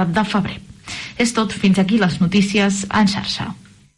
4 de febrer. És tot, fins aquí les notícies en xarxa.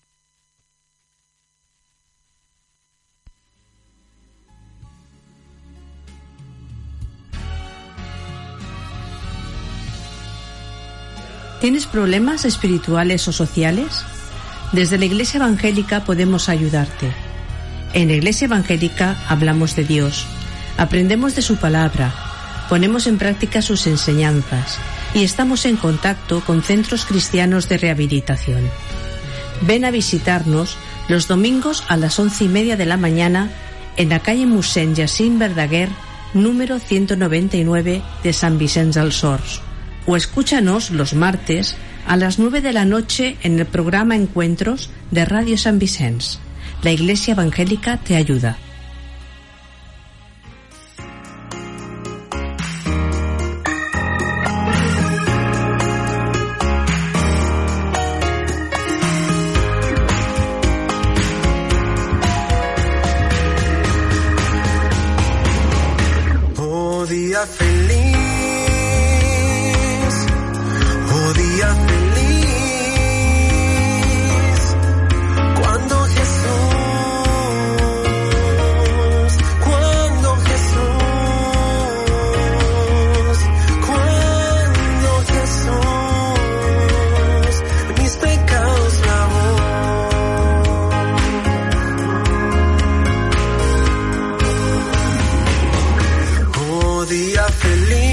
¿Tienes problemas espirituales o sociales? Desde la Iglesia Evangélica podemos ayudarte. En la Iglesia Evangélica hablamos de Dios, aprendemos de su palabra, ponemos en práctica sus enseñanzas y estamos en contacto con centros cristianos de rehabilitación. Ven a visitarnos los domingos a las 11:30 de la mañana en la calle Mossèn Jacint Verdaguer, número 199 de Sant Vicenç dels Horts. O escúchanos los martes a las 9 de la noche en el programa Encuentros de Radio San Vicenç. La Iglesia Evangélica te ayuda. Oh, día feliz. Oh, día feliz. Cuando Jesús mis pecados lavó. Oh, día feliz.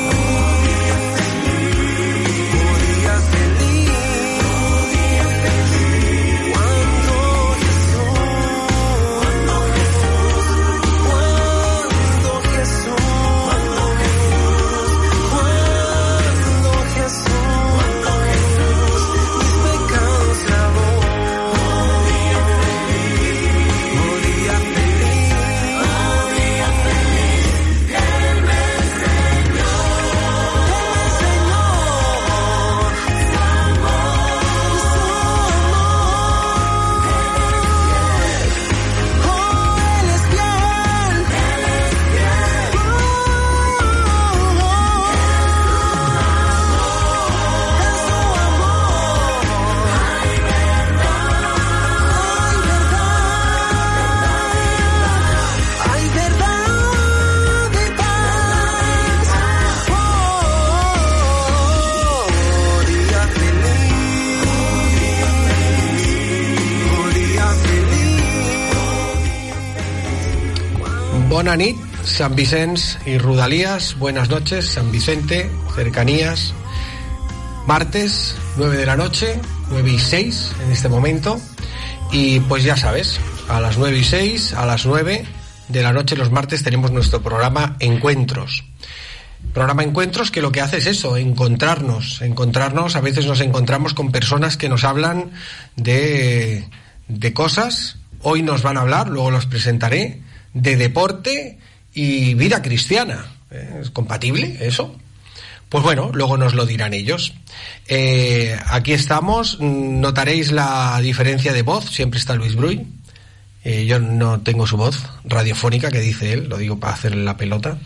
Bona nit, San Vicenç y Rodalías, buenas noches, San Vicente, cercanías, martes, 9 de la noche, 9:06 en este momento, y pues ya sabes, a las 9:06, a las 9 de la noche los martes tenemos nuestro programa Encuentros. Programa Encuentros que lo que hace es eso, encontrarnos, a veces nos encontramos con personas que nos hablan de cosas, hoy nos van a hablar, luego los presentaré, de deporte y vida cristiana. ¿Es compatible eso? Pues bueno, luego nos lo dirán ellos. Aquí estamos, notaréis la diferencia de voz, siempre está Luis Bruy. Yo no tengo su voz radiofónica, que dice él, lo digo para hacerle la pelota.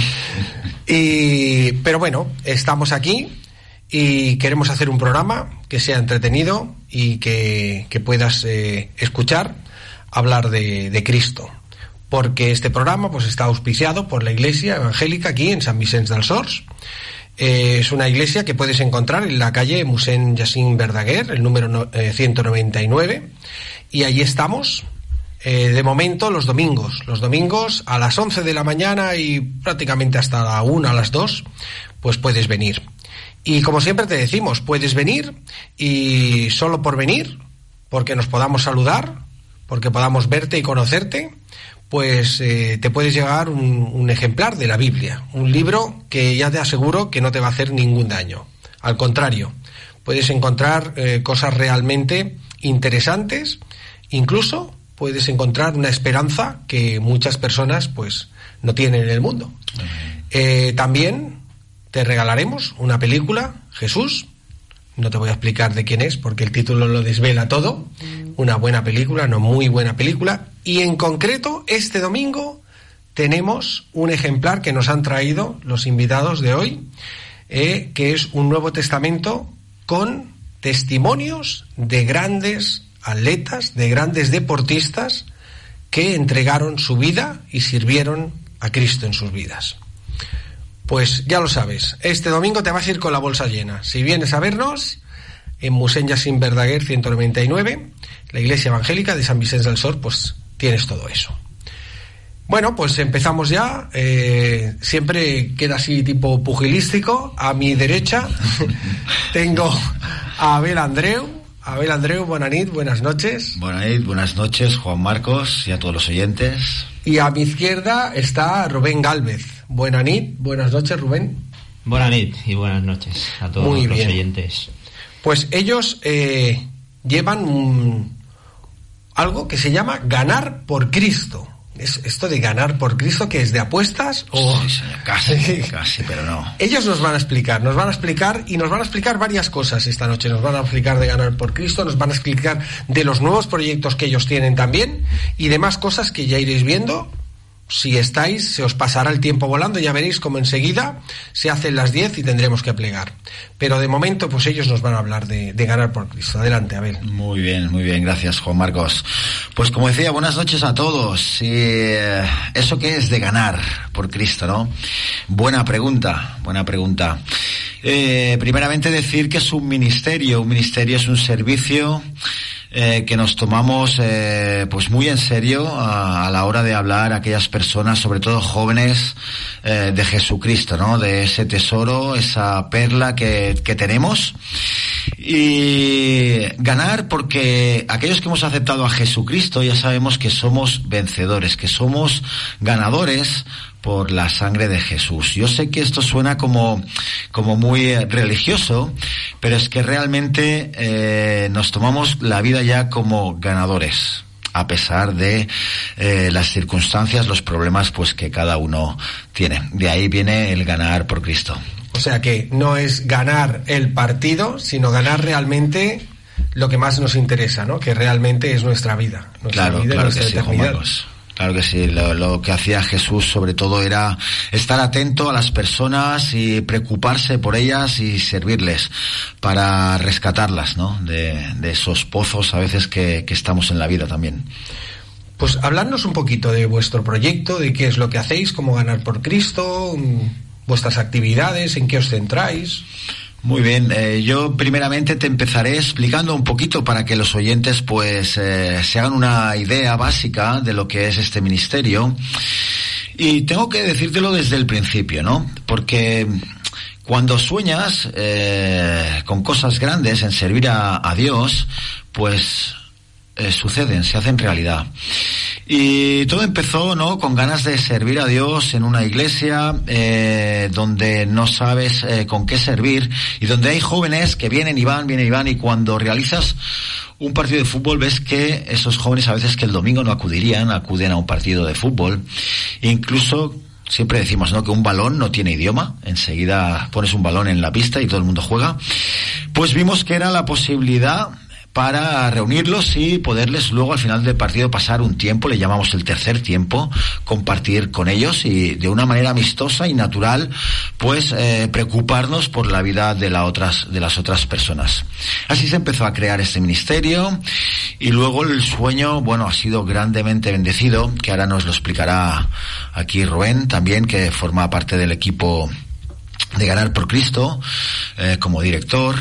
Pero bueno, estamos aquí y queremos hacer un programa que sea entretenido y que puedas escuchar hablar de Cristo. Porque este programa pues está auspiciado por la Iglesia Evangélica aquí en Sant Vicenç dels Horts. Es una iglesia que puedes encontrar en la calle Mossèn Jacint Verdaguer, el número 199, y allí estamos de momento los domingos a las 11 de la mañana y prácticamente hasta la 1, a las 2, pues puedes venir. Y como siempre te decimos, puedes venir y solo por venir, porque nos podamos saludar, porque podamos verte y conocerte, pues te puedes llevar un ejemplar de la Biblia, un libro que ya te aseguro que no te va a hacer ningún daño. Al contrario, puedes encontrar cosas realmente interesantes, incluso puedes encontrar una esperanza que muchas personas pues no tienen en el mundo. También te regalaremos una película, Jesús. No te voy a explicar de quién es porque el título lo desvela todo. Una buena película, no muy buena película. Y en concreto, este domingo tenemos un ejemplar que nos han traído los invitados de hoy. que es un Nuevo Testamento con testimonios de grandes atletas, de grandes deportistas que entregaron su vida y sirvieron a Cristo en sus vidas. Pues ya lo sabes, este domingo te vas a ir con la bolsa llena. Si vienes a vernos en Mossèn Jacint Verdaguer 199, la Iglesia Evangélica de San Vicente del Sor, pues tienes todo eso. Bueno, pues empezamos ya. Siempre queda así tipo pugilístico. A mi derecha tengo a Abel Andreu. Abel Andreu, buenas noches. Buenas noches, Juan Marcos, y a todos los oyentes. Y a mi izquierda está Rubén Gálvez. Buenas noches, Rubén. Buenas y buenas noches a todos los oyentes. Pues ellos llevan algo que se llama Ganar por Cristo. ¿Esto de ganar por Cristo que es de apuestas? O... Sí, casi, pero no. Ellos nos van a explicar varias cosas esta noche. Nos van a explicar de ganar por Cristo, nos van a explicar de los nuevos proyectos que ellos tienen también y demás cosas que ya iréis viendo. Si estáis, se os pasará el tiempo volando, ya veréis como enseguida se hacen las 10 y tendremos que plegar. Pero de momento, pues ellos nos van a hablar de ganar por Cristo. Adelante, Abel. Muy bien, gracias, Juan Marcos. Pues como decía, buenas noches a todos. Y ¿eso qué es de ganar por Cristo, no? Buena pregunta. Primeramente decir que es un ministerio es un servicio que nos tomamos pues muy en serio a la hora de hablar a aquellas personas, sobre todo jóvenes, de Jesucristo, ¿no? De ese tesoro, esa perla que tenemos. Y ganar porque aquellos que hemos aceptado a Jesucristo ya sabemos que somos vencedores, que somos ganadores por la sangre de Jesús. Yo sé que esto suena como muy religioso, pero es que realmente nos tomamos la vida ya como ganadores, a pesar de las circunstancias, los problemas pues que cada uno tiene. De ahí viene el ganar por Cristo. O sea que no es ganar el partido, sino ganar realmente lo que más nos interesa, ¿no? Que realmente es nuestra vida, claro nuestra que sí, eternidad. Claro que sí, lo que hacía Jesús sobre todo era estar atento a las personas y preocuparse por ellas y servirles para rescatarlas, ¿no? De esos pozos a veces que estamos en la vida también. Pues habladnos un poquito de vuestro proyecto, de qué es lo que hacéis, cómo ganar por Cristo, vuestras actividades, en qué os centráis. Muy bien, yo primeramente te empezaré explicando un poquito para que los oyentes pues se hagan una idea básica de lo que es este ministerio. Y tengo que decírtelo desde el principio, ¿no? Porque cuando sueñas con cosas grandes, en servir a Dios, pues suceden, se hacen realidad. Y todo empezó, ¿no?, con ganas de servir a Dios en una iglesia donde no sabes con qué servir y donde hay jóvenes que vienen y van, y cuando realizas un partido de fútbol ves que esos jóvenes a veces que el domingo no acuden a un partido de fútbol. Incluso siempre decimos, ¿no?, que un balón no tiene idioma. Enseguida pones un balón en la pista y todo el mundo juega. Pues vimos que era la posibilidad para reunirlos y poderles luego al final del partido pasar un tiempo, le llamamos el tercer tiempo, compartir con ellos y de una manera amistosa y natural, pues preocuparnos por la vida de las otras personas. Así se empezó a crear este ministerio y luego el sueño, bueno, ha sido grandemente bendecido, que ahora nos lo explicará aquí Rubén también, que forma parte del equipo de Ganar por Cristo, como director.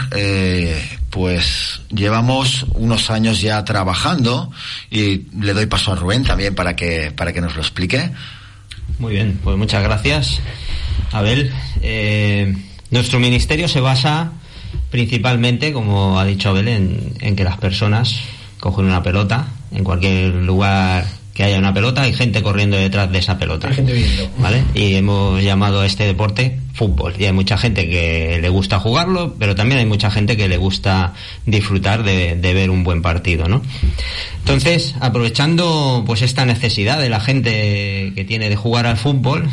Pues llevamos unos años ya trabajando y le doy paso a Rubén también para que nos lo explique. Muy bien, pues muchas gracias, Abel. Nuestro ministerio se basa principalmente, como ha dicho Abel, en que las personas cogen una pelota en cualquier lugar que haya una pelota, hay gente corriendo detrás de esa pelota. Hay gente viendo. ¿Vale? Y hemos llamado a este deporte fútbol. Y hay mucha gente que le gusta jugarlo, pero también hay mucha gente que le gusta disfrutar de ver un buen partido, ¿no? Entonces, aprovechando pues esta necesidad de la gente que tiene de jugar al fútbol,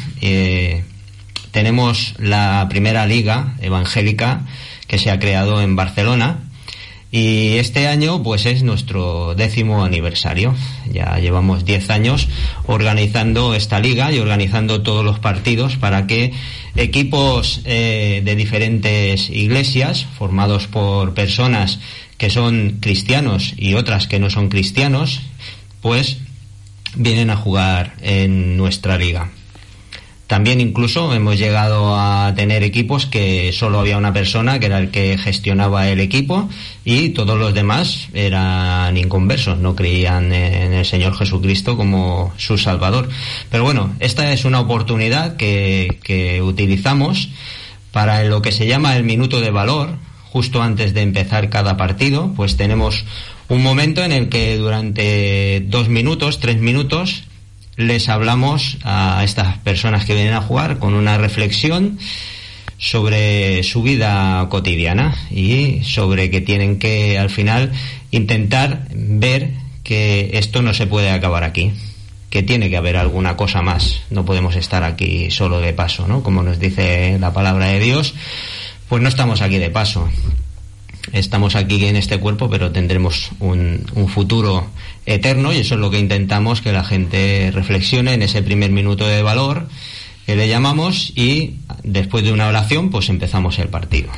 tenemos la primera liga evangélica que se ha creado en Barcelona. Y este año pues es nuestro 10º aniversario. Ya llevamos 10 años organizando esta liga y organizando todos los partidos para que equipos de diferentes iglesias, formados por personas que son cristianos y otras que no son cristianos, pues vienen a jugar en nuestra liga. También incluso hemos llegado a tener equipos que solo había una persona que era el que gestionaba el equipo y todos los demás eran inconversos, no creían en el Señor Jesucristo como su Salvador. Pero bueno, esta es una oportunidad que utilizamos para lo que se llama el minuto de valor. Justo antes de empezar cada partido, pues tenemos un momento en el que durante 2 minutos, 3 minutos, les hablamos a estas personas que vienen a jugar con una reflexión sobre su vida cotidiana y sobre que tienen que al final intentar ver que esto no se puede acabar aquí, que tiene que haber alguna cosa más, no podemos estar aquí solo de paso, ¿no? Como nos dice la palabra de Dios, pues no estamos aquí de paso. Estamos aquí en este cuerpo, pero tendremos un futuro eterno, y eso es lo que intentamos, que la gente reflexione en ese primer minuto de valor que le llamamos, y después de una oración pues empezamos el partido.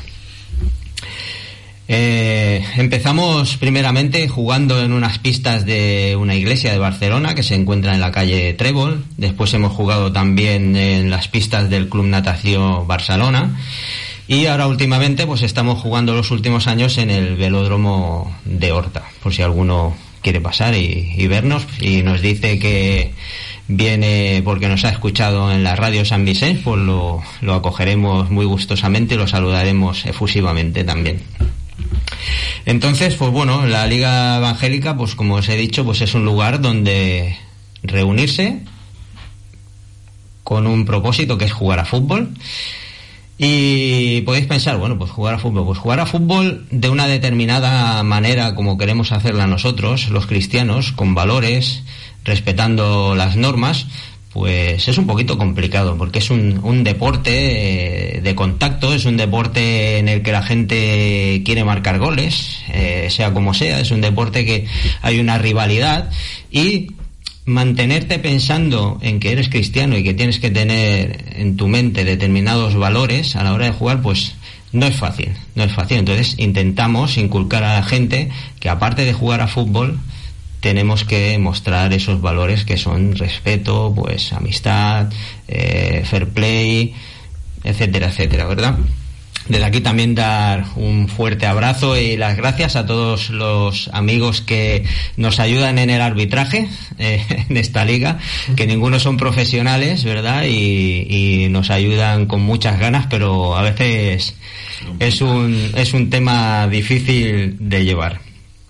Empezamos primeramente jugando en unas pistas de una iglesia de Barcelona que se encuentra en la calle Trébol. Después hemos jugado también en las pistas del Club Natació Barcelona. Y ahora últimamente pues estamos jugando los últimos años en el velódromo de Horta, por si alguno quiere pasar y vernos, y nos dice que viene porque nos ha escuchado en la radio San Vicente, pues lo acogeremos muy gustosamente y lo saludaremos efusivamente también. Entonces, pues bueno, la Liga Evangélica, pues como os he dicho, pues es un lugar donde reunirse con un propósito que es jugar a fútbol. Y podéis pensar, bueno, pues jugar a fútbol de una determinada manera como queremos hacerla nosotros, los cristianos, con valores, respetando las normas, pues es un poquito complicado, porque es un deporte de contacto, es un deporte en el que la gente quiere marcar goles, sea como sea, es un deporte que hay una rivalidad, y mantenerte pensando en que eres cristiano y que tienes que tener en tu mente determinados valores a la hora de jugar, pues no es fácil. Entonces intentamos inculcar a la gente que aparte de jugar a fútbol tenemos que mostrar esos valores que son respeto, pues amistad, fair play, etcétera, etcétera, ¿verdad? Desde aquí también dar un fuerte abrazo y las gracias a todos los amigos que nos ayudan en el arbitraje en esta liga, que ninguno son profesionales, ¿verdad? Y nos ayudan con muchas ganas, pero a veces es un tema difícil de llevar.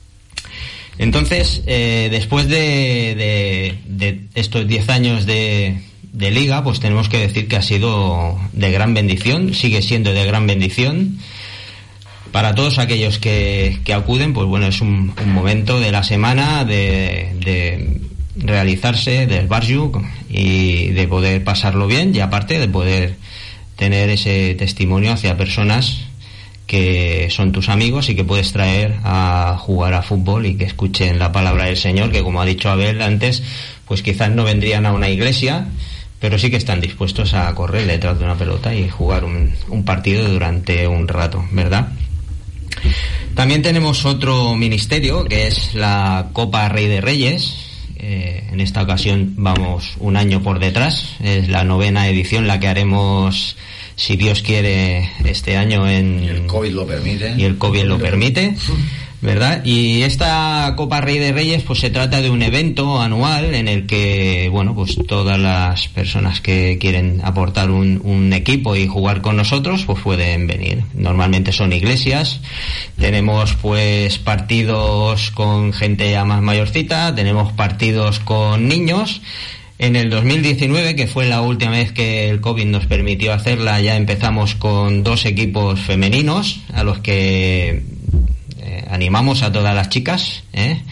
Entonces, después de estos 10 años de liga, pues tenemos que decir que ha sido de gran bendición, sigue siendo de gran bendición para todos aquellos que acuden. Pues bueno, es un momento de la semana de realizarse del barju y de poder pasarlo bien, y aparte de poder tener ese testimonio hacia personas que son tus amigos y que puedes traer a jugar a fútbol y que escuchen la palabra del Señor, que como ha dicho Abel antes, pues quizás no vendrían a una iglesia, pero sí que están dispuestos a correr detrás de una pelota y jugar un partido durante un rato, ¿verdad? También tenemos otro ministerio, que es la Copa Rey de Reyes. En esta ocasión vamos un año por detrás, es la 9ª edición la que haremos, si Dios quiere, este año y el COVID lo permite. ¿Verdad? Y esta Copa Rey de Reyes pues se trata de un evento anual en el que, bueno, pues todas las personas que quieren aportar un equipo y jugar con nosotros pues pueden venir. Normalmente son iglesias, tenemos pues partidos con gente ya más mayorcita, tenemos partidos con niños. En el 2019, que fue la última vez que el COVID nos permitió hacerla, ya empezamos con 2 equipos femeninos a los que animamos a todas las chicas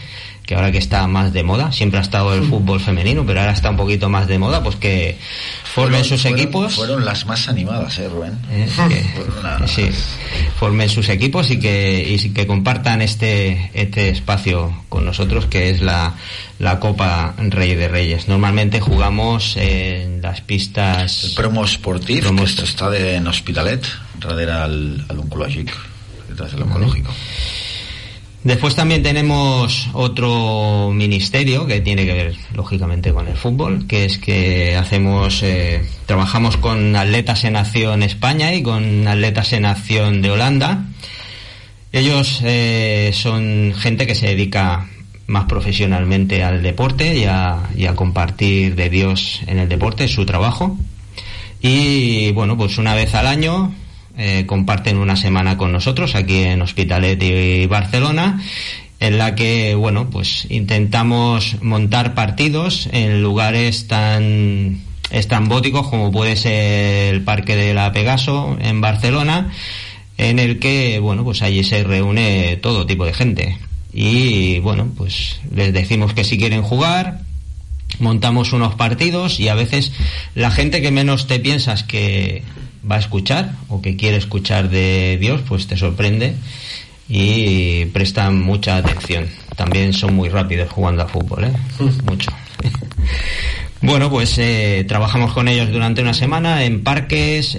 que ahora que está más de moda, siempre ha estado el fútbol femenino, pero ahora está un poquito más de moda, pues que formen sus equipos. Fueron las más animadas, Rubén. Sí, formen sus equipos y que compartan este espacio con nosotros, que es la Copa Rey de Reyes. Normalmente jugamos en las pistas... El Promo Esportiu, que esto está en Hospitalet, darrere al oncològic, detrás del oncológico. Después también tenemos otro ministerio que tiene que ver lógicamente con el fútbol, que es que trabajamos con Atletas en Acción España y con Atletas en Acción de Holanda. Ellos son gente que se dedica más profesionalmente al deporte y a compartir de Dios en el deporte, es su trabajo. Y bueno, pues una vez al año comparten una semana con nosotros aquí en Hospitalet y Barcelona, en la que, bueno, pues intentamos montar partidos en lugares tan estrambóticos como puede ser el Parque de la Pegaso en Barcelona, en el que, bueno, pues allí se reúne todo tipo de gente. Y, bueno, pues les decimos que si quieren jugar, montamos unos partidos, y a veces la gente que menos te piensas que va a escuchar o que quiere escuchar de Dios, pues te sorprende y prestan mucha atención. También son muy rápidos jugando a fútbol, mucho. Bueno, pues trabajamos con ellos durante una semana en parques,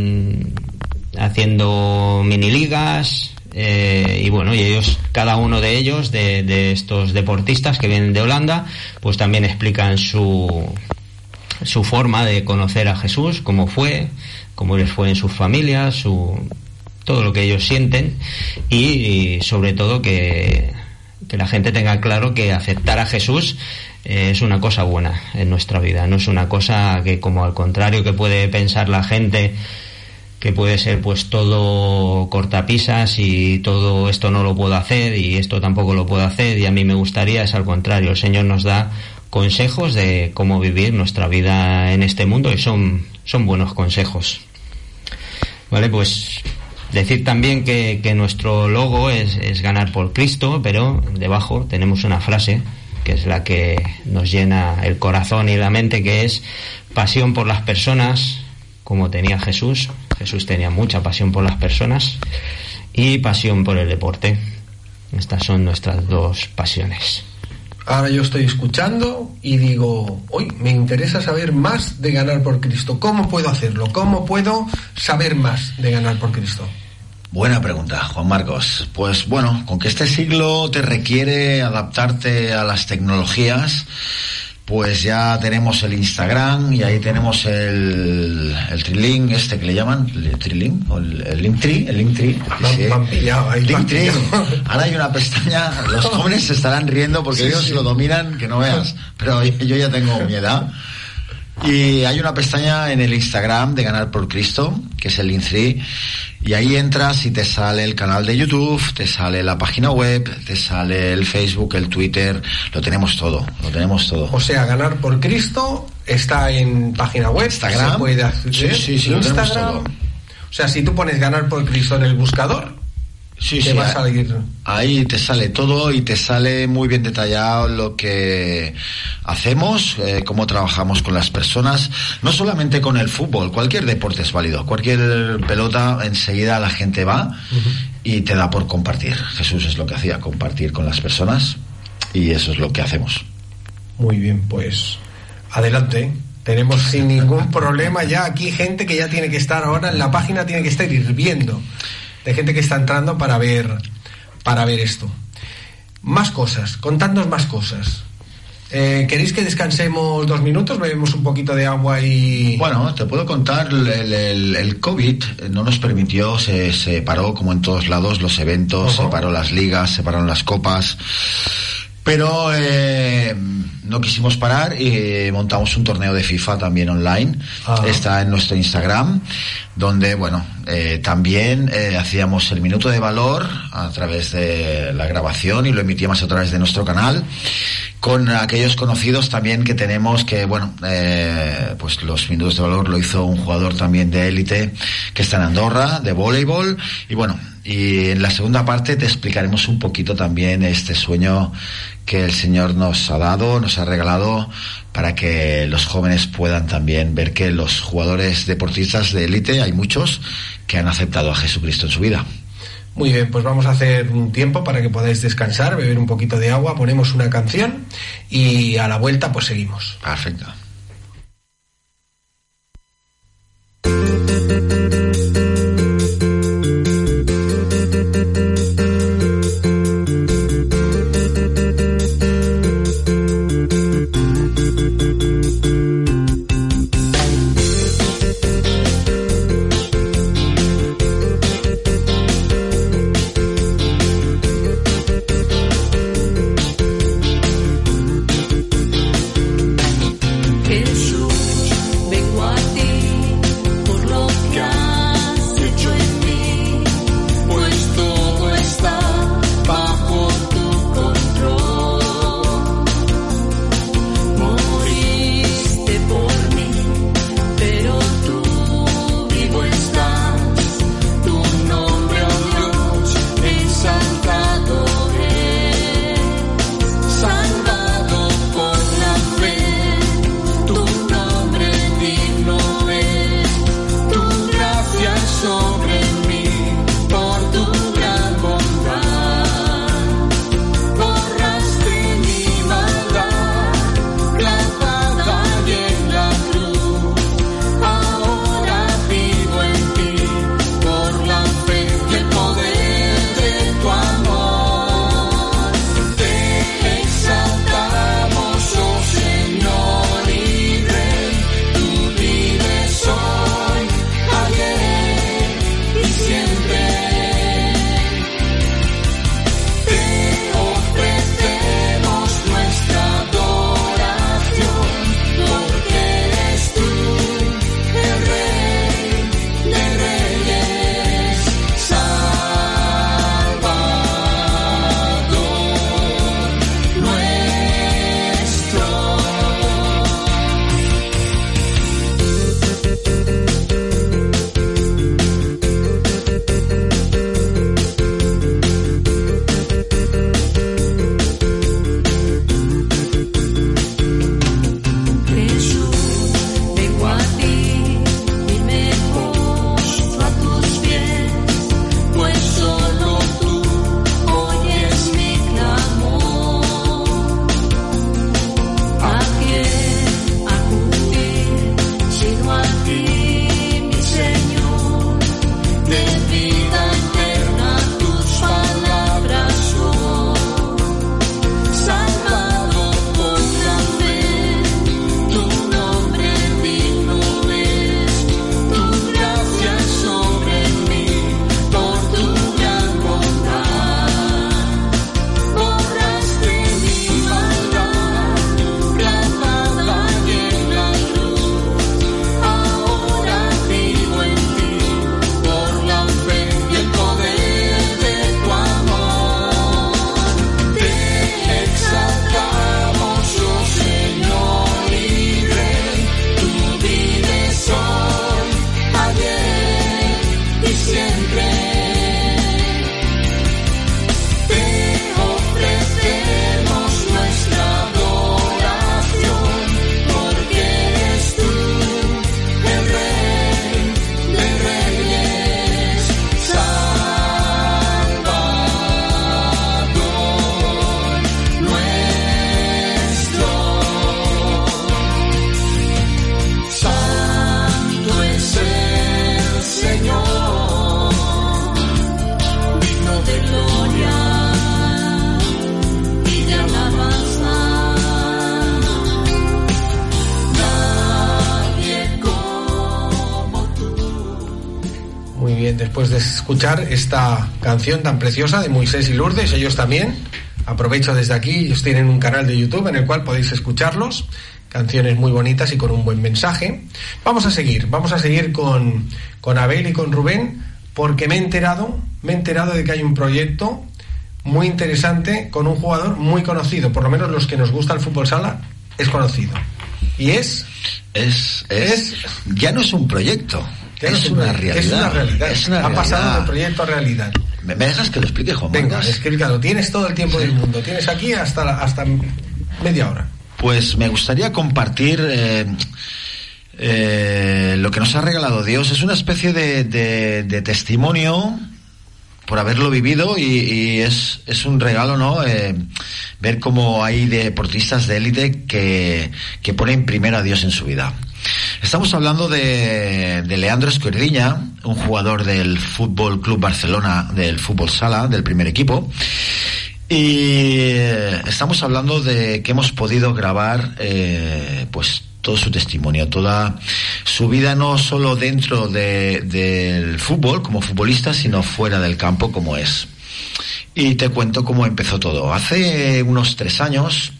haciendo mini ligas, y bueno, y ellos, cada uno de ellos, de estos deportistas que vienen de Holanda, pues también explican su forma de conocer a Jesús, cómo les fue en sus familias, todo lo que ellos sienten, y sobre todo que la gente tenga claro que aceptar a Jesús es una cosa buena en nuestra vida, no es una cosa que, como al contrario que puede pensar la gente, que puede ser pues todo cortapisas y todo esto no lo puedo hacer y esto tampoco lo puedo hacer y a mí me gustaría. Es al contrario, el Señor nos da consejos de cómo vivir nuestra vida en este mundo, y son buenos consejos. Vale, pues decir también que nuestro logo es ganar por Cristo, pero debajo tenemos una frase que es la que nos llena el corazón y la mente, que es pasión por las personas, como tenía Jesús. Jesús tenía mucha pasión por las personas, y pasión por el deporte. Estas son nuestras dos pasiones. Ahora yo estoy escuchando y digo, hoy me interesa saber más de ganar por Cristo. ¿Cómo puedo hacerlo? ¿Cómo puedo saber más de ganar por Cristo? Buena pregunta, Juan Marcos. Pues bueno, con que este siglo te requiere adaptarte a las tecnologías, pues ya tenemos el Instagram y ahí tenemos el Trilink, que le llaman, el Trilink, o el Linktree, Me han pillado ahí. Linktree. Ahora hay una pestaña, los jóvenes se estarán riendo porque ellos lo dominan, que no veas, pero yo ya tengo mi edad. Y hay una pestaña en el Instagram de Ganar por Cristo, que es el Linktree, y ahí entras y te sale el canal de YouTube, te sale la página web, te sale el Facebook, el Twitter, lo tenemos todo. O sea, Ganar por Cristo está en página web, Instagram, se puede acceder, sí, lo tenemos todo. O sea, si tú pones Ganar por Cristo en el buscador, te va a salir. Ahí te sale todo y te sale muy bien detallado lo que hacemos, cómo trabajamos con las personas, no solamente con el fútbol, cualquier deporte es válido, cualquier pelota, enseguida la gente va y te da por compartir. Jesús es lo que hacía, compartir con las personas, y eso es lo que hacemos. Muy bien, pues adelante. Tenemos sin ningún problema ya aquí gente que ya tiene que estar ahora en la página, tiene que estar hirviendo de gente que está entrando para ver esto. Más cosas, contadnos más cosas. ¿Queréis que descansemos 2 minutos? Bebemos un poquito de agua y... Bueno, te puedo contar, el COVID no nos permitió, se paró como en todos lados los eventos, se paró las ligas, se pararon las copas, pero no quisimos parar y montamos un torneo de FIFA también online. Está en nuestro Instagram, donde bueno, también hacíamos el minuto de valor a través de la grabación y lo emitíamos a través de nuestro canal, con aquellos conocidos también que tenemos, que bueno, pues los minutos de valor lo hizo un jugador también de élite que está en Andorra, de voleibol, y bueno, Y en la segunda parte te explicaremos un poquito también este sueño que el Señor nos ha dado, nos ha regalado, para que los jóvenes puedan también ver que los jugadores deportistas de élite, hay muchos que han aceptado a Jesucristo en su vida. Muy bien, pues vamos a hacer un tiempo para que podáis descansar, beber un poquito de agua, ponemos una canción y a la vuelta pues seguimos. Perfecto. Después de escuchar esta canción tan preciosa de Moisés y Lourdes, ellos también, aprovecho desde aquí, ellos tienen un canal de YouTube en el cual podéis escucharlos, canciones muy bonitas y con un buen mensaje. Vamos a seguir con Abel y con Rubén, porque me he enterado de que hay un proyecto muy interesante con un jugador muy conocido, por lo menos los que nos gusta el fútbol sala, es conocido. Y ya no es un proyecto. Es una realidad. Ha pasado de proyecto a realidad. ¿Me dejas que lo explique, Juan Marcos? Venga, explícalo. Tienes todo el tiempo del mundo. Tienes aquí hasta media hora. Pues me gustaría compartir lo que nos ha regalado Dios. Es una especie de testimonio por haberlo vivido y es un regalo, ¿no? Ver cómo hay deportistas de élite que ponen primero a Dios en su vida. Estamos hablando de Leandro Esquerdiña, un jugador del Fútbol Club Barcelona, del fútbol sala, del primer equipo. Y estamos hablando de que hemos podido grabar pues todo su testimonio, toda su vida, no solo dentro del fútbol como futbolista, sino fuera del campo como es. Y te cuento cómo empezó todo. Hace unos 3 años,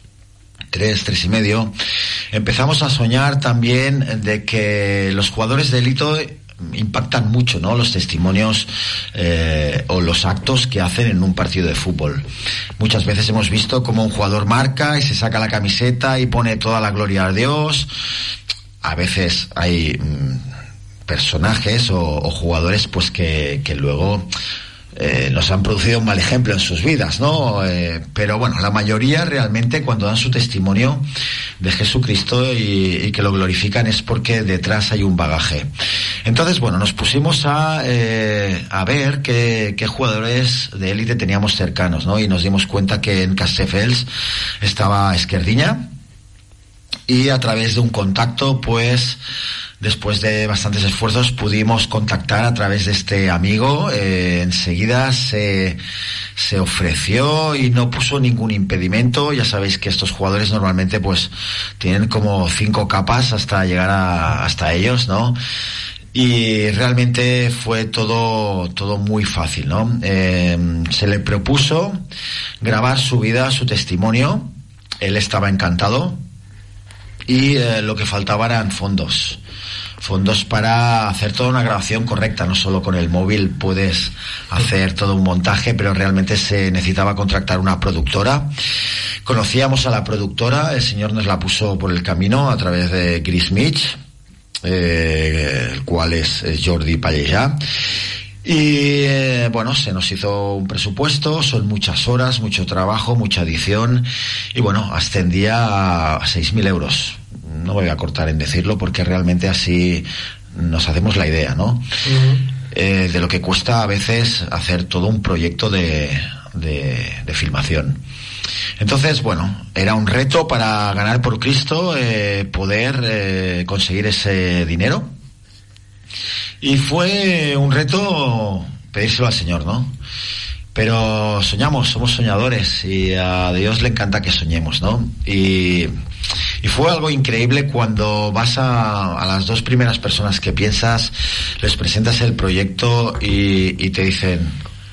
3 y medio, empezamos a soñar también de que los jugadores de élite impactan mucho, ¿no? Los testimonios o los actos que hacen en un partido de fútbol. Muchas veces hemos visto cómo un jugador marca y se saca la camiseta y pone toda la gloria a Dios. A veces hay personajes o jugadores pues que luego nos han producido un mal ejemplo en sus vidas, ¿no? Pero bueno, la mayoría realmente cuando dan su testimonio de Jesucristo y que lo glorifican es porque detrás hay un bagaje. Entonces, bueno, nos pusimos a ver qué jugadores de élite teníamos cercanos, ¿no? Y nos dimos cuenta que en Castelldefels estaba Esquerdiña y a través de un contacto, pues después de bastantes esfuerzos pudimos contactar a través de este amigo. Enseguida se ofreció y no puso ningún impedimento. Ya sabéis que estos jugadores normalmente pues tienen como 5 capas hasta llegar hasta ellos, ¿no? Y realmente fue todo muy fácil, ¿no? Se le propuso grabar su vida, su testimonio. Él estaba encantado y lo que faltaba eran fondos para hacer toda una grabación correcta. No solo con el móvil puedes hacer todo un montaje, pero realmente se necesitaba contratar una productora. Conocíamos a la productora, el Señor nos la puso por el camino a través de Chris Mitch, el cual es Jordi Pallejà. Y bueno, se nos hizo un presupuesto, son muchas horas, mucho trabajo, mucha edición, y bueno, ascendía a 6.000 euros. No voy a cortar en decirlo porque realmente así nos hacemos la idea, ¿no? Uh-huh. De lo que cuesta a veces hacer todo un proyecto de filmación. Entonces, bueno, era un reto para ganar por Cristo, poder conseguir ese dinero. Y fue un reto pedírselo al Señor, ¿no? Pero soñamos, somos soñadores y a Dios le encanta que soñemos, ¿no? Y fue algo increíble cuando vas a las 2 primeras personas que piensas, les presentas el proyecto y te dicen,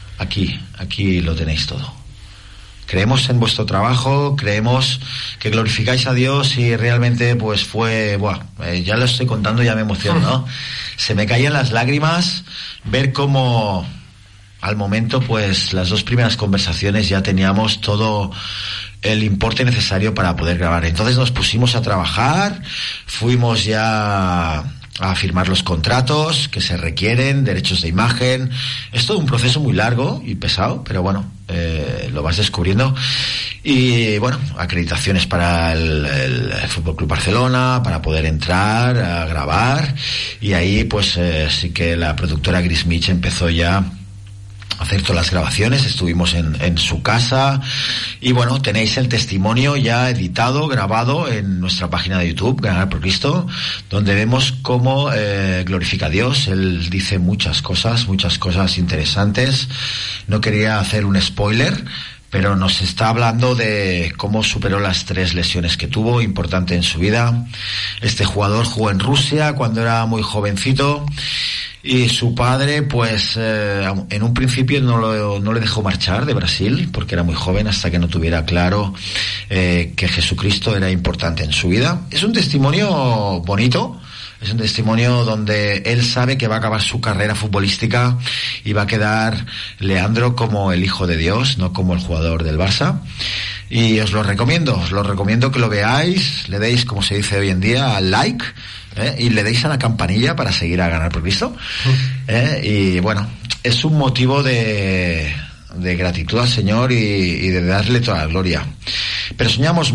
aquí lo tenéis todo. Creemos en vuestro trabajo, creemos que glorificáis a Dios y realmente pues fue, ya lo estoy contando, ya me emociono, ¿no? Se me caían las lágrimas ver cómo al momento pues las 2 primeras conversaciones ya teníamos todo el importe necesario para poder grabar. Entonces nos pusimos a trabajar, fuimos ya a firmar los contratos que se requieren, derechos de imagen. Es todo un proceso muy largo y pesado, pero bueno, lo vas descubriendo. Y bueno, acreditaciones para el Fútbol Club Barcelona, para poder entrar a grabar. Y ahí pues sí que la productora Chris Mitch empezó ya hacer todas las grabaciones. Estuvimos en su casa y bueno, tenéis el testimonio ya editado, grabado en nuestra página de YouTube, Ganar por Cristo, donde vemos cómo glorifica a Dios. Él dice muchas cosas interesantes. No quería hacer un spoiler, pero nos está hablando de cómo superó las 3 lesiones que tuvo, importante en su vida. Este jugador jugó en Rusia cuando era muy jovencito. Y su padre, pues, en un principio no le dejó marchar de Brasil, porque era muy joven, hasta que no tuviera claro que Jesucristo era importante en su vida. Es un testimonio bonito, es un testimonio donde él sabe que va a acabar su carrera futbolística y va a quedar Leandro como el hijo de Dios, no como el jugador del Barça. Y os lo recomiendo que lo veáis, le deis, como se dice hoy en día, al like, y le deis a la campanilla para seguir a Ganar por Cristo. Y bueno, es un motivo de gratitud al Señor y de darle toda la gloria. Pero soñamos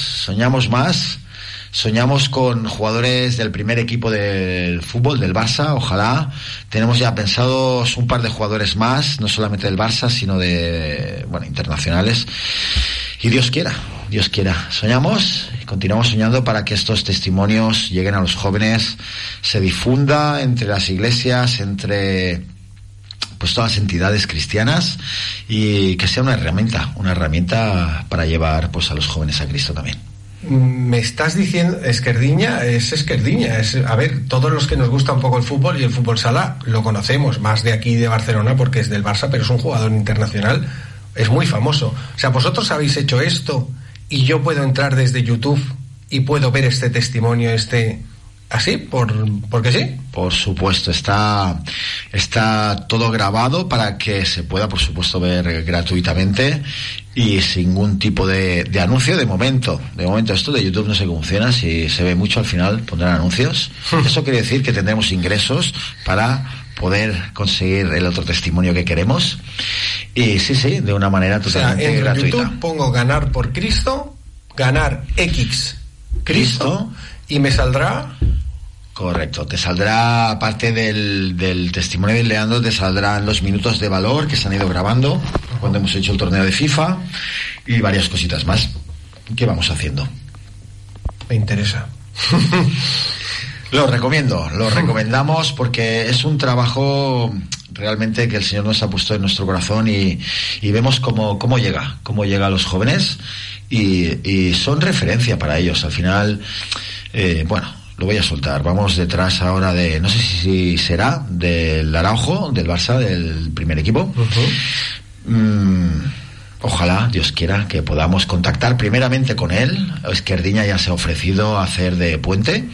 con jugadores del primer equipo del fútbol, del Barça, ojalá. Tenemos ya pensados un par de jugadores más, no solamente del Barça, sino internacionales. Y Dios quiera. Soñamos y continuamos soñando para que estos testimonios lleguen a los jóvenes, se difunda entre las iglesias, entre pues todas las entidades cristianas, y que sea una herramienta para llevar pues a los jóvenes a Cristo también. Me estás diciendo, Esquerdiña, a ver, todos los que nos gusta un poco el fútbol y el fútbol sala lo conocemos, más de aquí de Barcelona porque es del Barça, pero es un jugador internacional, es muy famoso. O sea, vosotros habéis hecho esto y yo puedo entrar desde YouTube y puedo ver este testimonio, así, porque sí. Por supuesto, está todo grabado para que se pueda, por supuesto, ver gratuitamente y sin ningún tipo de anuncio de momento. De momento esto de YouTube no sé cómo funciona, si se ve mucho al final pondrán anuncios. Eso quiere decir que tendremos ingresos para poder conseguir el otro testimonio que queremos. Y sí, de una manera totalmente gratuita. En YouTube pongo ganar por Cristo, ganar X Cristo y me saldrá... Correcto, te saldrá, aparte del testimonio de Leandro, te saldrán los minutos de valor que se han ido grabando cuando hemos hecho el torneo de FIFA y varias cositas más que vamos haciendo. Me interesa. Lo recomendamos porque es un trabajo realmente que el Señor nos ha puesto en nuestro corazón y vemos cómo llega a los jóvenes y son referencia para ellos. Al final, lo voy a soltar. Vamos detrás ahora no sé si será del Araujo, del Barça, del primer equipo. Ojalá, Dios quiera, que podamos contactar primeramente con él. Esquerdiña ya se ha ofrecido a hacer de puente.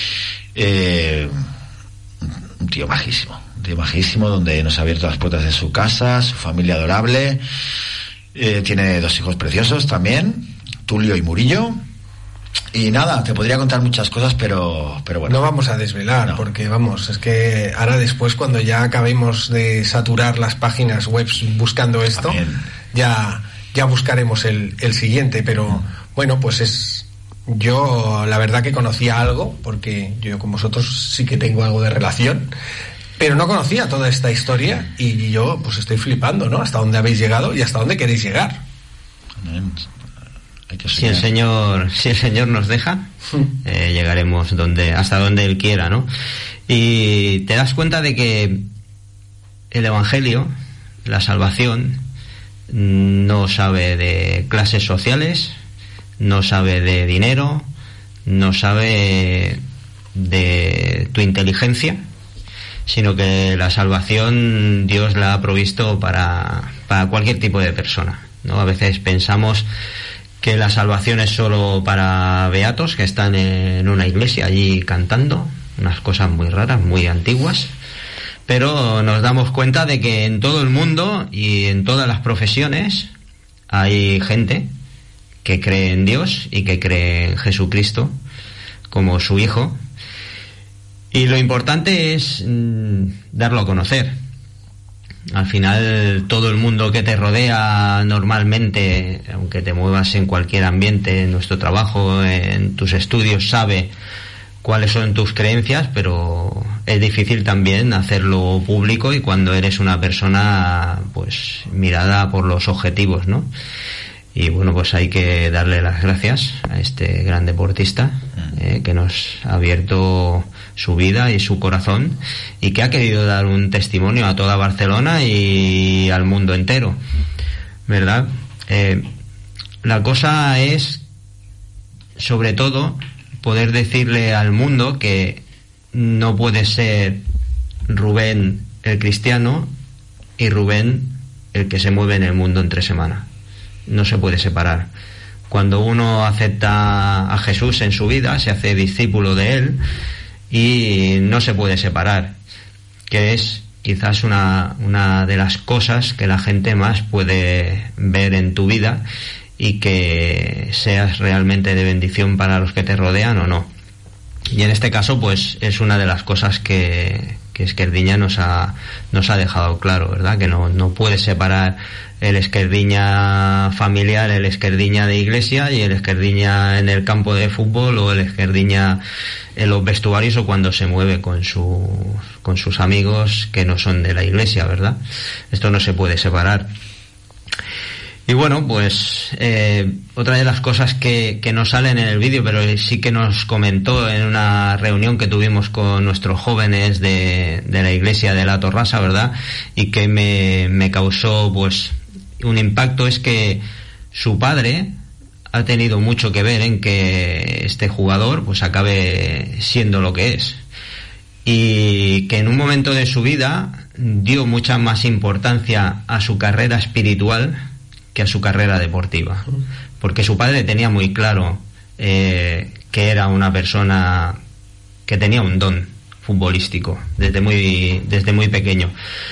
Un tío majísimo, donde nos ha abierto las puertas de su casa, su familia adorable. Tiene 2 hijos preciosos también, Tulio y Murillo. Y nada, te podría contar muchas cosas, pero bueno. No vamos a desvelar, porque es que ahora después, cuando ya acabemos de saturar las páginas web buscando esto, ya buscaremos el siguiente, pero bueno, pues yo la verdad que conocía algo, porque yo con vosotros sí que tengo algo de relación, pero no conocía toda esta historia y yo pues estoy flipando, ¿no? Hasta dónde habéis llegado y hasta dónde queréis llegar. Si el Señor nos deja, llegaremos hasta donde Él quiera, ¿no? Y te das cuenta de que el Evangelio, la salvación, no sabe de clases sociales, no sabe de dinero, no sabe de tu inteligencia, sino que la salvación Dios la ha provisto para cualquier tipo de persona, ¿no? A veces pensamos que la salvación es solo para beatos que están en una iglesia allí cantando unas cosas muy raras, muy antiguas, pero nos damos cuenta de que en todo el mundo y en todas las profesiones hay gente que cree en Dios y que cree en Jesucristo como su Hijo, y lo importante es darlo a conocer. Al final, todo el mundo que te rodea normalmente, aunque te muevas en cualquier ambiente, en nuestro trabajo, en tus estudios, sabe cuáles son tus creencias, pero es difícil también hacerlo público, y cuando eres una persona pues mirada por los objetivos, ¿no? Y bueno, pues hay que darle las gracias a este gran deportista que nos ha abierto su vida y su corazón, y que ha querido dar un testimonio a toda Barcelona y al mundo entero, ¿verdad? La cosa es, sobre todo, poder decirle al mundo que no puede ser Rubén el cristiano y Rubén el que se mueve en el mundo entre semana. No se puede separar. Cuando uno acepta a Jesús en su vida, se hace discípulo de él, y no se puede separar, que es quizás una de las cosas que la gente más puede ver en tu vida, y que seas realmente de bendición para los que te rodean o no. Y en este caso pues es una de las cosas que Esquerdiña nos ha dejado claro, ¿verdad? Que no puede separar el Esquerdiña familiar, el Esquerdiña de iglesia y el Esquerdiña en el campo de fútbol o el Esquerdiña en los vestuarios o cuando se mueve con sus amigos que no son de la iglesia, ¿verdad? Esto no se puede separar. Y bueno, pues otra de las cosas que no salen en el vídeo, pero sí que nos comentó en una reunión que tuvimos con nuestros jóvenes de la iglesia de La Torrasa, ¿verdad? Y que me causó pues un impacto, es que su padre ha tenido mucho que ver en que este jugador pues acabe siendo lo que es. Y que en un momento de su vida dio mucha más importancia a su carrera espiritual que a su carrera deportiva, porque su padre tenía muy claro que era una persona que tenía un don futbolístico desde muy pequeño,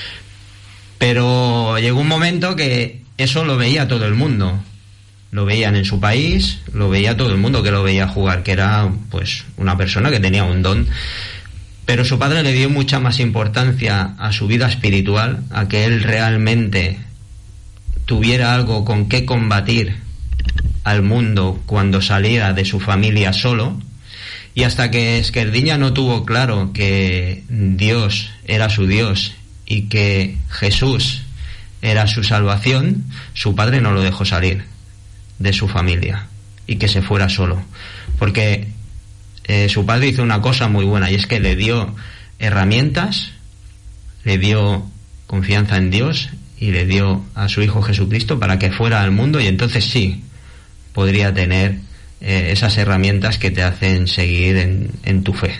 pero llegó un momento que eso lo veía todo el mundo, lo veían en su país, lo veía todo el mundo que lo veía jugar, que era pues una persona que tenía un don. Pero su padre le dio mucha más importancia a su vida espiritual, a que él realmente tuviera algo con qué combatir al mundo cuando saliera de su familia solo, y hasta que Esquerdiña no tuvo claro que Dios era su Dios y que Jesús era su salvación, su padre no lo dejó salir de su familia y que se fuera solo, porque su padre hizo una cosa muy buena, y es que le dio herramientas, le dio confianza en Dios y le dio a su Hijo Jesucristo para que fuera al mundo, y entonces sí podría tener esas herramientas que te hacen seguir en tu fe.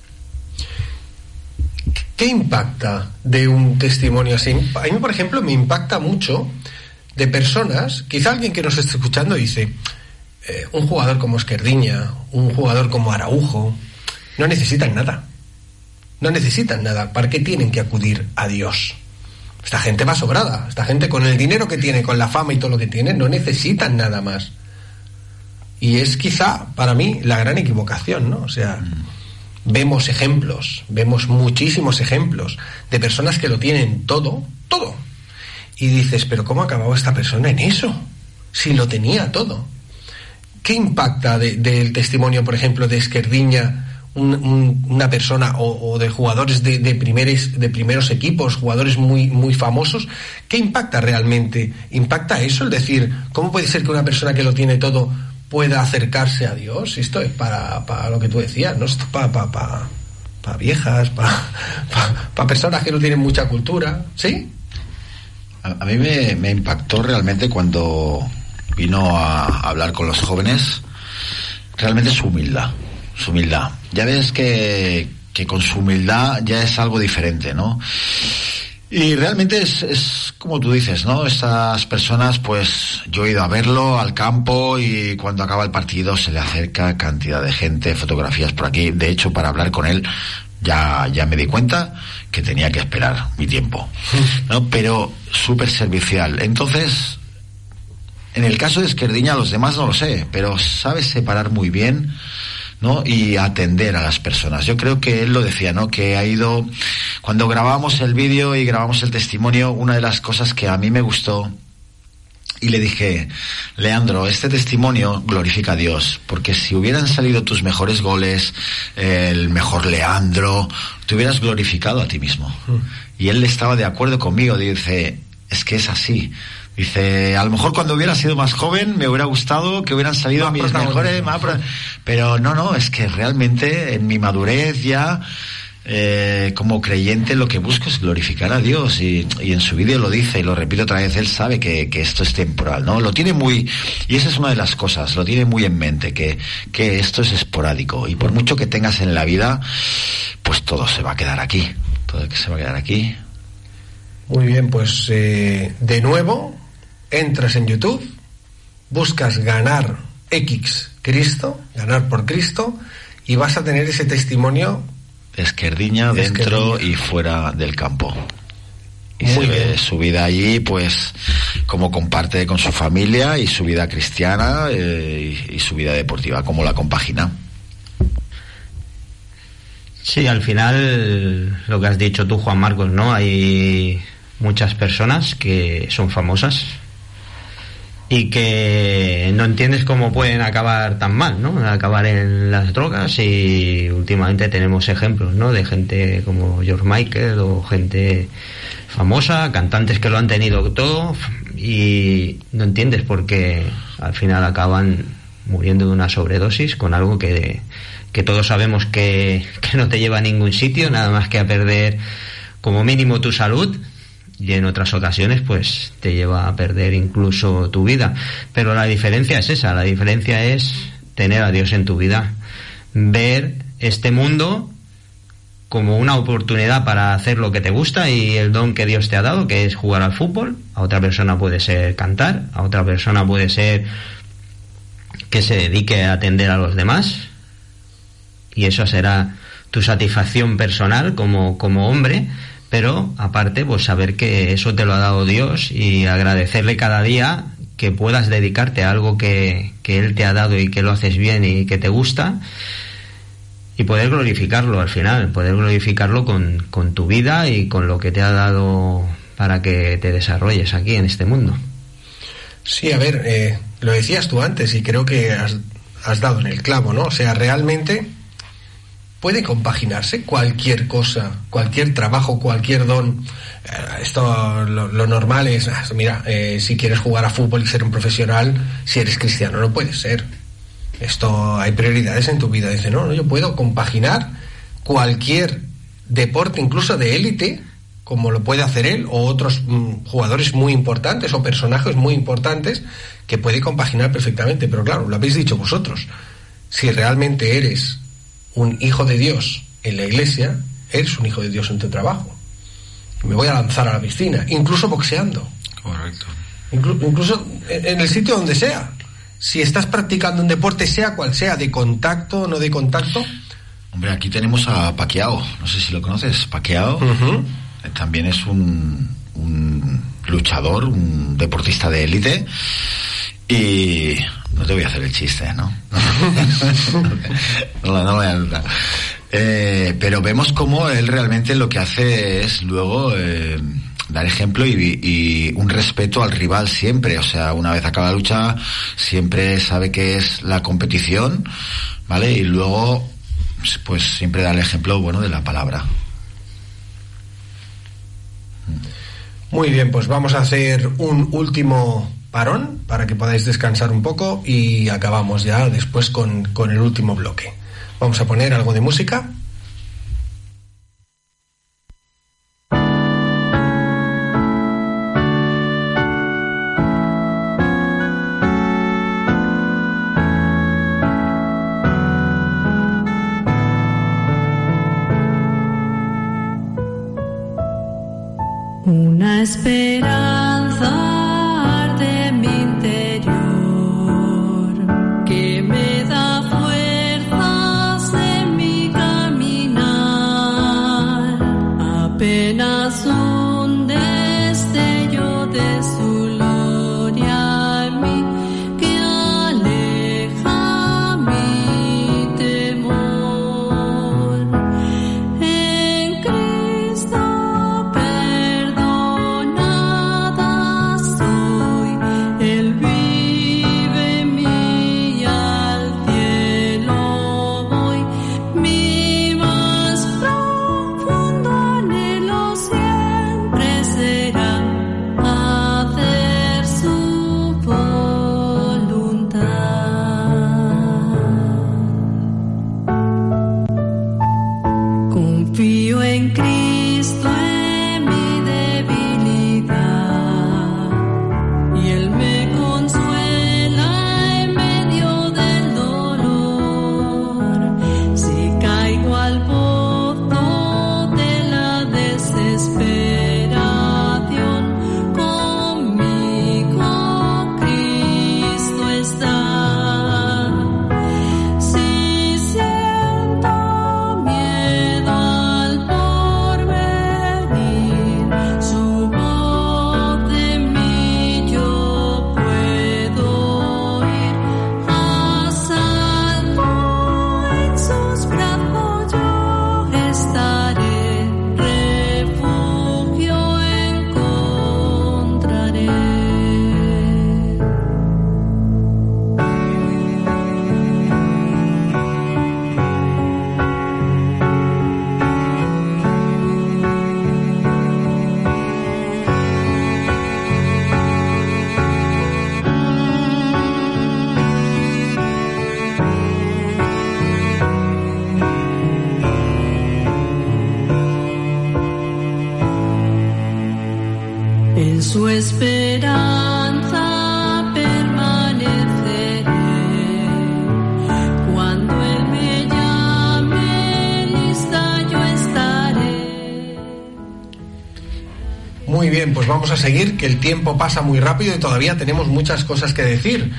¿Qué impacta de un testimonio así? A mí, por ejemplo, me impacta mucho de personas, quizá alguien que nos esté escuchando dice, un jugador como Esquerdiña, un jugador como Araujo, no necesitan nada. No necesitan nada. ¿Para qué tienen que acudir a Dios? Esta gente va sobrada. Esta gente, con el dinero que tiene, con la fama y todo lo que tiene, no necesitan nada más. Y es quizá, para mí, la gran equivocación, ¿no? O sea, vemos ejemplos, vemos muchísimos ejemplos de personas que lo tienen todo. Y dices, ¿pero cómo ha acabado esta persona en eso? Si lo tenía todo. ¿Qué impacta del testimonio, por ejemplo, de Esquerdiña, una persona, o de jugadores de primeros equipos, jugadores muy famosos? ¿Qué impacta realmente? ¿Impacta eso? Es decir, ¿cómo puede ser que una persona que lo tiene todo pueda acercarse a Dios? Esto es para lo que tú decías, ¿no? Esto es para viejas, para personas que no tienen mucha cultura, ¿sí? A mí me impactó realmente cuando vino a hablar con los jóvenes, realmente su humildad. Ya ves que con su humildad ya es algo diferente, ¿no? Y realmente es como tú dices, ¿no? Estas personas, pues yo he ido a verlo al campo y cuando acaba el partido se le acerca cantidad de gente, fotografías por aquí. De hecho, para hablar con él ya me di cuenta que tenía que esperar mi tiempo, ¿no? Pero súper servicial. Entonces, en el caso de Esquerdiña, los demás no lo sé, pero sabe separar muy bien, ¿no? Y atender a las personas. Yo creo que él lo decía, ¿no? Que ha ido, cuando grabamos el vídeo y grabamos el testimonio, una de las cosas que a mí me gustó, y le dije, Leandro, este testimonio glorifica a Dios, porque si hubieran salido tus mejores goles, el mejor Leandro, te hubieras glorificado a ti mismo. Y él estaba de acuerdo conmigo, dice, es que es así. Dice, a lo mejor cuando hubiera sido más joven me hubiera gustado que hubieran salido mis mejores, pero no, es que realmente en mi madurez ya, como creyente, lo que busco es glorificar a Dios, y en su vídeo lo dice, y lo repito otra vez, él sabe que esto es temporal, ¿no? Lo tiene muy, y esa es una de las cosas, lo tiene muy en mente, que esto es esporádico, y por mucho que tengas en la vida, pues todo se va a quedar aquí. Muy bien, pues de nuevo entras en YouTube, buscas ganar Cristo, ganar por Cristo, y vas a tener ese testimonio Esquerdiña dentro y fuera del campo. Y muy se ve bien su vida allí, pues como comparte con su familia, y su vida cristiana y su vida deportiva, como la compagina. Sí, al final, lo que has dicho tú, Juan Marcos, ¿no? Hay muchas personas que son famosas y que no entiendes cómo pueden acabar tan mal, ¿no? Acabar en las drogas, y últimamente tenemos ejemplos, ¿no? De gente como George Michael o gente famosa, cantantes que lo han tenido todo y no entiendes por qué al final acaban muriendo de una sobredosis con algo que todos sabemos que no te lleva a ningún sitio, nada más que a perder como mínimo tu salud, y en otras ocasiones pues te lleva a perder incluso tu vida. Pero la diferencia es esa, la diferencia es tener a Dios en tu vida, ver este mundo como una oportunidad para hacer lo que te gusta y el don que Dios te ha dado, que es jugar al fútbol. A otra persona puede ser cantar, a otra persona puede ser que se dedique a atender a los demás, y eso será tu satisfacción personal como hombre. Pero aparte, pues saber que eso te lo ha dado Dios y agradecerle cada día que puedas dedicarte a algo que Él te ha dado y que lo haces bien y que te gusta, y poder glorificarlo al final, poder glorificarlo con tu vida y con lo que te ha dado para que te desarrolles aquí en este mundo. Sí, a ver, lo decías tú antes y creo que has dado en el clavo, ¿no? O sea, realmente puede compaginarse cualquier cosa, cualquier trabajo, cualquier don. Esto lo normal es, mira, si quieres jugar a fútbol y ser un profesional, si eres cristiano no puede ser. Esto, hay prioridades en tu vida. Dice, no, yo puedo compaginar cualquier deporte, incluso de élite, como lo puede hacer él o otros jugadores muy importantes o personajes muy importantes, que puede compaginar perfectamente. Pero claro, lo habéis dicho vosotros, si realmente eres un hijo de Dios en la iglesia, eres un hijo de Dios en tu trabajo. Me voy a lanzar a la piscina, incluso boxeando. Correcto. Incluso en el sitio donde sea. Si estás practicando un deporte, sea cual sea, de contacto o no de contacto. Hombre, aquí tenemos a Pacquiao, no sé si lo conoces. Pacquiao también es un luchador, un deportista de élite. Y no te voy a hacer el chiste, ¿no? No voy a notar. Pero vemos cómo él realmente lo que hace es luego dar ejemplo y un respeto al rival siempre. O sea, una vez acaba la lucha, siempre sabe que es la competición, ¿vale? Y luego, pues siempre da el ejemplo bueno de la palabra. Muy bien, pues vamos a hacer un último parón para que podáis descansar un poco y acabamos ya después con el último bloque. Vamos a poner algo de música. Una esperanza de mi interior que me da fuerzas en mi camino. bien, pues vamos a seguir, que el tiempo pasa muy rápido y todavía tenemos muchas cosas que decir.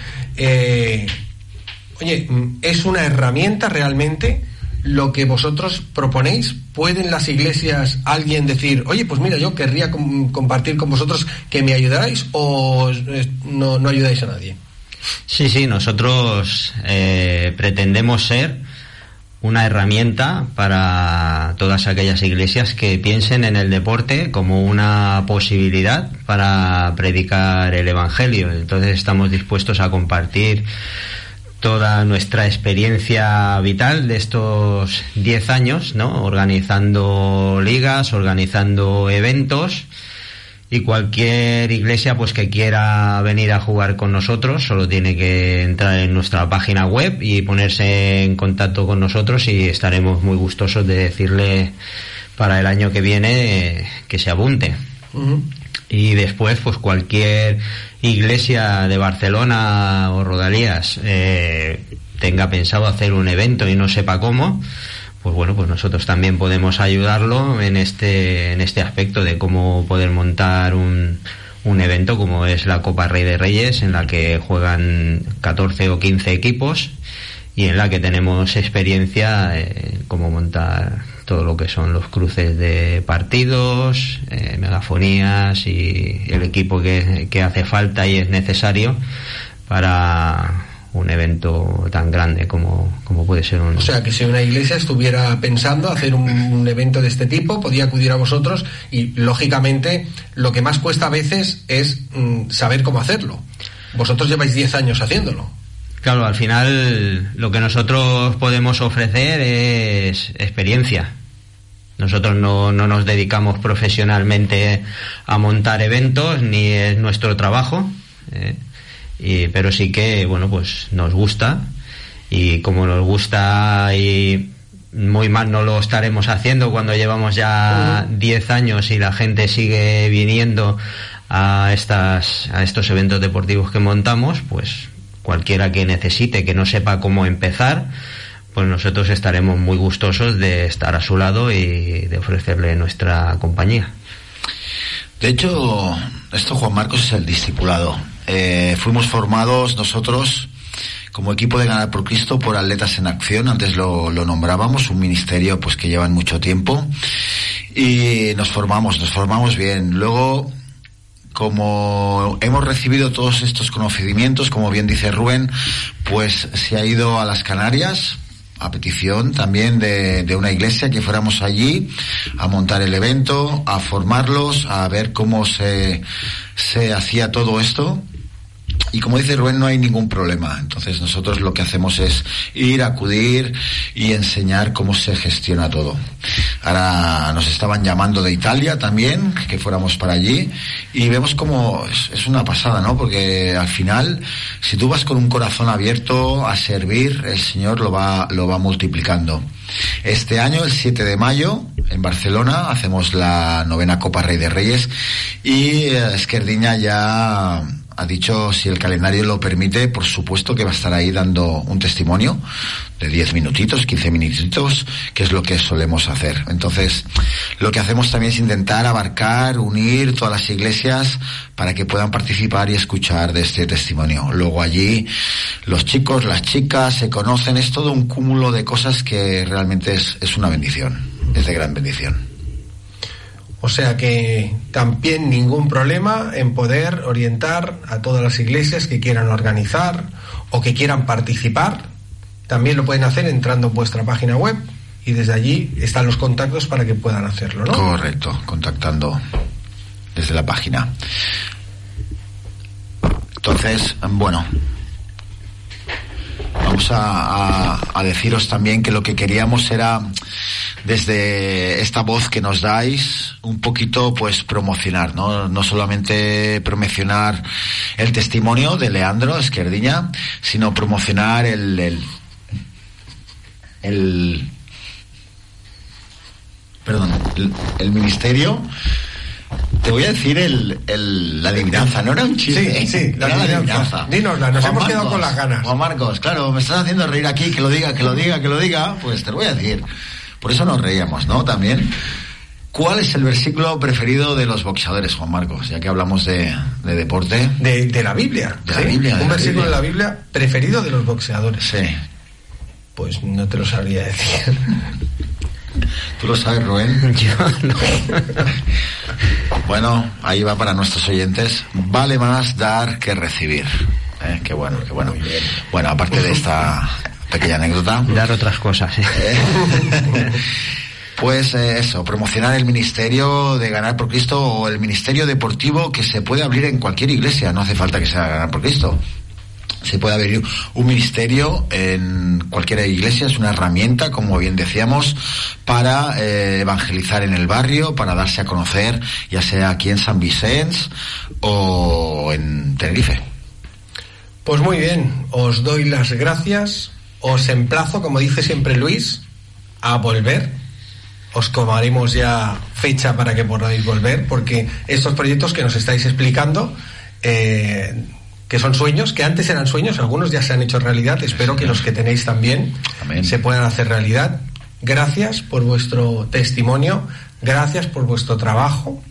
Oye, ¿es una herramienta realmente lo que vosotros proponéis? ¿Pueden las iglesias, alguien decir, oye, pues mira, yo querría compartir con vosotros que me ayudáis, o no ayudáis a nadie? Sí, nosotros pretendemos ser una herramienta para todas aquellas iglesias que piensen en el deporte como una posibilidad para predicar el Evangelio. Entonces estamos dispuestos a compartir toda nuestra experiencia vital de estos 10 años, ¿no? Organizando ligas, organizando eventos, y cualquier iglesia pues que quiera venir a jugar con nosotros solo tiene que entrar en nuestra página web y ponerse en contacto con nosotros, y estaremos muy gustosos de decirle para el año que viene que se apunte. Uh-huh. Y después, pues cualquier iglesia de Barcelona o rodalías tenga pensado hacer un evento y no sepa cómo, pues bueno, pues nosotros también podemos ayudarlo en este aspecto de cómo poder montar un evento como es la Copa Rey de Reyes, en la que juegan 14 o 15 equipos y en la que tenemos experiencia en cómo montar todo lo que son los cruces de partidos, megafonías y el equipo que hace falta y es necesario para un evento tan grande como puede ser un... O sea, que si una iglesia estuviera pensando hacer un evento de este tipo, podía acudir a vosotros, y lógicamente lo que más cuesta a veces es saber cómo hacerlo. Vosotros lleváis 10 años haciéndolo. Claro, al final lo que nosotros podemos ofrecer es experiencia. Nosotros no nos dedicamos profesionalmente a montar eventos, ni es nuestro trabajo, pero sí que, bueno, pues nos gusta, y como nos gusta y muy mal no lo estaremos haciendo cuando llevamos ya 10 años y la gente sigue viniendo a estos eventos deportivos que montamos, pues cualquiera que necesite, que no sepa cómo empezar, pues nosotros estaremos muy gustosos de estar a su lado y de ofrecerle nuestra compañía. De hecho, esto, Juan Marcos, es el discipulado. Fuimos formados nosotros como equipo de Ganar por Cristo por Atletas en Acción. Antes lo nombrábamos, un ministerio pues que llevan mucho tiempo, y nos formamos bien. Luego, como hemos recibido todos estos conocimientos, como bien dice Rubén, pues se ha ido a las Canarias, a petición también de una iglesia, que fuéramos allí a montar el evento, a formarlos, a ver cómo se hacía todo esto. Y como dice Rubén, no hay ningún problema. Entonces nosotros lo que hacemos es acudir y enseñar cómo se gestiona todo. Ahora nos estaban llamando de Italia también, que fuéramos para allí, y vemos como es una pasada, ¿no? Porque al final, si tú vas con un corazón abierto a servir, el Señor lo va multiplicando. Este año, el 7 de mayo, en Barcelona, hacemos la 9ª Copa Rey de Reyes, y Esquerdiña ya ha dicho, si el calendario lo permite, por supuesto que va a estar ahí dando un testimonio de 10 minutitos, 15 minutitos, que es lo que solemos hacer. Entonces, lo que hacemos también es intentar abarcar, unir todas las iglesias para que puedan participar y escuchar de este testimonio. Luego allí, los chicos, las chicas se conocen, es todo un cúmulo de cosas que realmente es una bendición, es de gran bendición. O sea que también ningún problema en poder orientar a todas las iglesias que quieran organizar o que quieran participar. También lo pueden hacer entrando en vuestra página web, y desde allí están los contactos para que puedan hacerlo, ¿no? Correcto, contactando desde la página. Entonces, bueno, vamos a deciros también que lo que queríamos era, desde esta voz que nos dais, un poquito pues promocionar, no solamente promocionar el testimonio de Leandro Esquerdiña, sino promocionar el ministerio. Te voy a decir la adivinanza, no era un chiste. Sí, la adivinanza. Dínosla, nos hemos quedado con las ganas. Juan Marcos, claro, me estás haciendo reír aquí, que lo diga, pues te lo voy a decir. Por eso nos reíamos, ¿no? También. ¿Cuál es el versículo preferido de los boxeadores, Juan Marcos? Ya que hablamos de deporte. De la Biblia. De la Biblia. Un versículo de la Biblia preferido de los boxeadores. Sí. Pues no te lo sabría decir. ¿Tú lo sabes, Rubén? Yo no. Bueno, ahí va para nuestros oyentes. Vale más dar que recibir. Qué bueno, qué bueno. Bueno, aparte de esta pequeña anécdota. Dar otras cosas. Pues eso, promocionar el ministerio de Ganar por Cristo o el ministerio deportivo que se puede abrir en cualquier iglesia. No hace falta que sea Ganar por Cristo. Se puede abrir un ministerio en cualquier iglesia, es una herramienta, como bien decíamos, para evangelizar en el barrio, para darse a conocer, ya sea aquí en San Vicente o en Tenerife. Pues muy bien, os doy las gracias, os emplazo, como dice siempre Luis, a volver. Os tomaremos ya fecha para que podáis volver, porque estos proyectos que nos estáis explicando, que son sueños, que antes eran sueños, algunos ya se han hecho realidad, espero que los que tenéis también Amén. Se puedan hacer realidad. Gracias por vuestro testimonio, gracias por vuestro trabajo.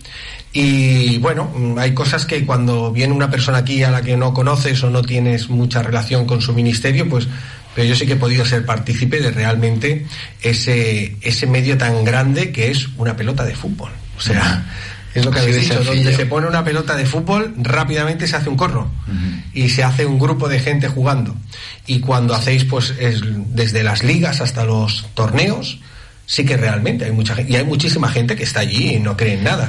Y bueno, hay cosas que cuando viene una persona aquí a la que no conoces o no tienes mucha relación con su ministerio, pues, pero yo sí que he podido ser partícipe de realmente ese medio tan grande que es una pelota de fútbol. O sea, es lo que habéis dicho, donde se pone una pelota de fútbol, rápidamente se hace un corro y se hace un grupo de gente jugando. Y cuando hacéis, pues, desde las ligas hasta los torneos, sí que realmente hay mucha gente, y hay muchísima gente que está allí y no cree en nada.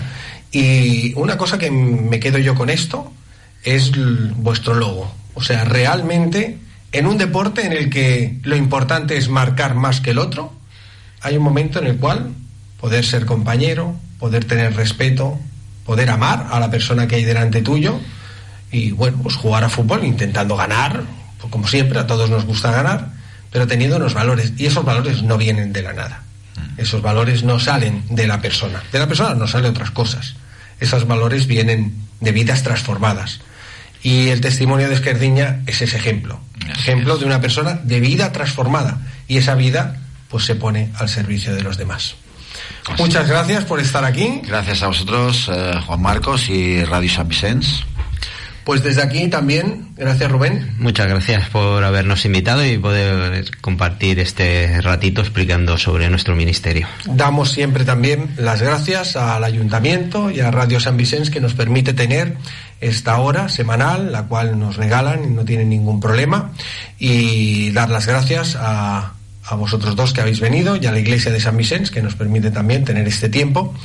Y una cosa que me quedo yo con esto es vuestro logo. O sea, realmente, en un deporte en el que lo importante es marcar más que el otro, hay un momento en el cual poder ser compañero, poder tener respeto, poder amar a la persona que hay delante tuyo y, bueno, pues jugar a fútbol intentando ganar, pues como siempre, a todos nos gusta ganar, pero teniendo unos valores, y esos valores no vienen de la nada. Esos valores no salen de la persona. De la persona no salen otras cosas. Esos valores vienen de vidas transformadas. Y el testimonio de Esquerdiña es ese ejemplo. Ejemplo de una persona de vida transformada. Y esa vida, pues, se pone al servicio de los demás. Muchas gracias por estar aquí. Gracias a vosotros, Juan Marcos y Radio San Vicente. Pues desde aquí también, gracias Rubén. Muchas gracias por habernos invitado y poder compartir este ratito explicando sobre nuestro ministerio. Damos siempre también las gracias al Ayuntamiento y a Radio San Vicente, que nos permite tener esta hora semanal, la cual nos regalan y no tienen ningún problema, y dar las gracias a vosotros dos que habéis venido y a la Iglesia de San Vicente, que nos permite también tener este tiempo.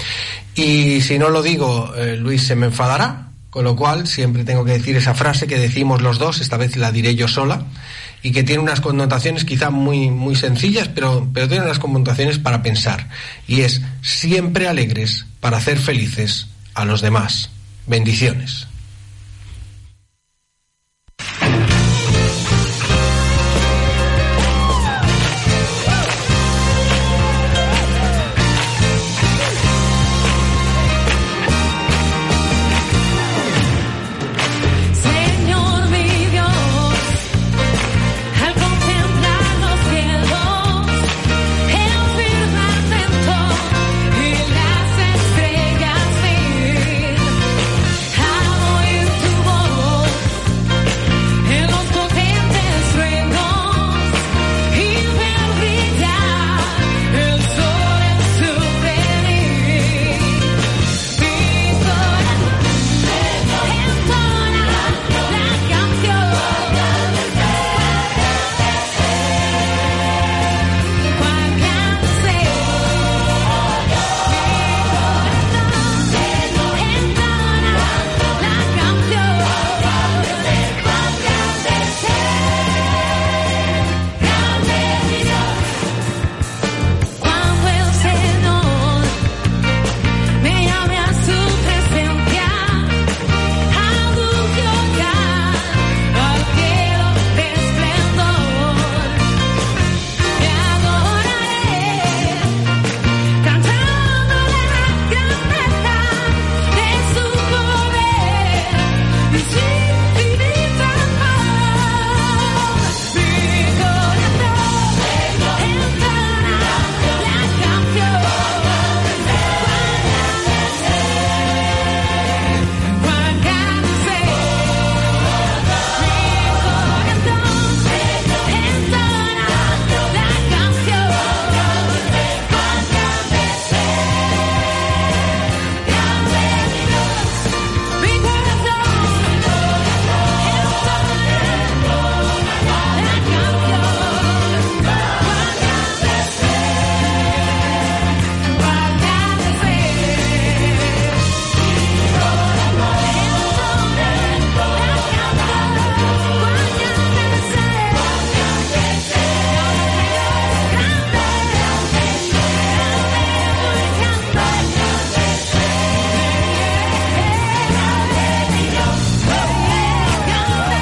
Y si no lo digo, Luis se me enfadará. Con lo cual siempre tengo que decir esa frase que decimos los dos, esta vez la diré yo sola, y que tiene unas connotaciones quizá muy, muy sencillas, pero tiene unas connotaciones para pensar. Y es: siempre alegres para hacer felices a los demás. Bendiciones.